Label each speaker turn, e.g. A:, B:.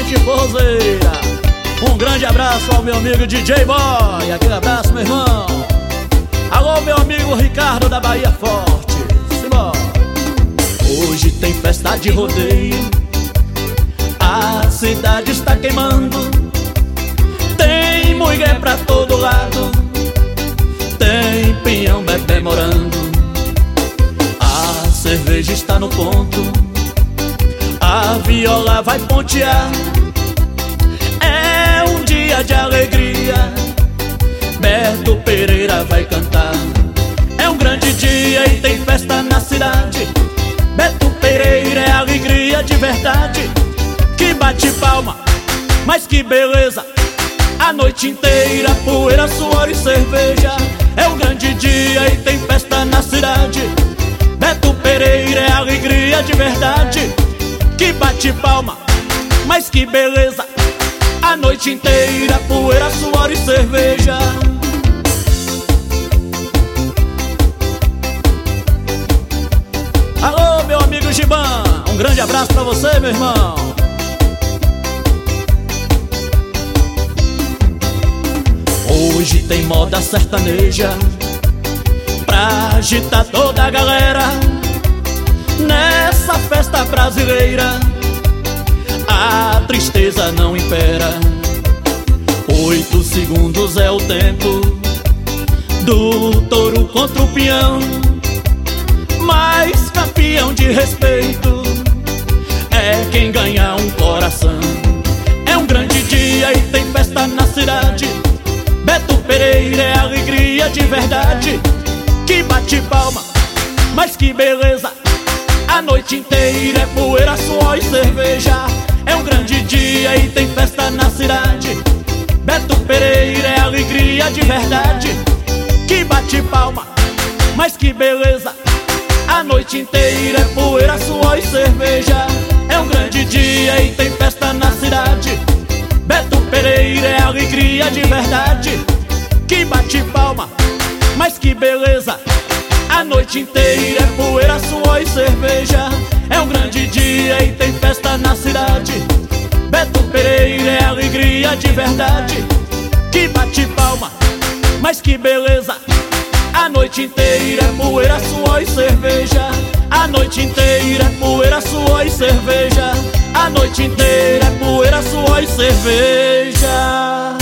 A: de Forrozeira. Um grande abraço ao meu amigo DJ Boy. Aquele abraço, meu irmão. Alô, meu amigo Ricardo da Bahia Forte. Simbora. Hoje tem festa de rodeio, a cidade está queimando. Tem mulher pra todo lado, tem pinhão, bebê morando. A cerveja está no ponto, a viola vai pontear. É um dia de alegria, Beto Pereira vai cantar. É um grande dia e tem festa na cidade. Beto Pereira é alegria de verdade. Que bate palma, mas que beleza. A noite inteira, poeira, suor e cerveja. É um grande dia e tem festa na cidade. Beto Pereira é alegria de verdade. Que bate palma, mas que beleza. A noite inteira, poeira, suor e cerveja. Alô, meu amigo Giban, um grande abraço pra você, meu irmão. Hoje tem moda sertaneja pra agitar toda a galera. Nessa festa brasileira a tristeza não impera. 8 segundos é o tempo do touro contra o peão. Mas campeão de respeito é quem ganha um coração. É um grande dia e tem festa na cidade. Beto Pereira é alegria de verdade. Que bate palma, mas que beleza. A noite inteira é poeira, suor e cerveja. É um grande dia e tem festa na cidade. Beto Pereira é alegria de verdade. Que bate palma, mas que beleza. A noite inteira é poeira, suor e cerveja. É um grande dia e tem festa na cidade. Beto Pereira é alegria de verdade. Que bate palma, mas que beleza. A noite inteira é poeira, suor e cerveja. É um grande dia e tem festa na cidade. Beto Pereira é alegria de verdade. Que bate palma, mas que beleza. A noite inteira é poeira, suor e cerveja. A noite inteira é poeira, suor e cerveja. A noite inteira é poeira, suor e cerveja.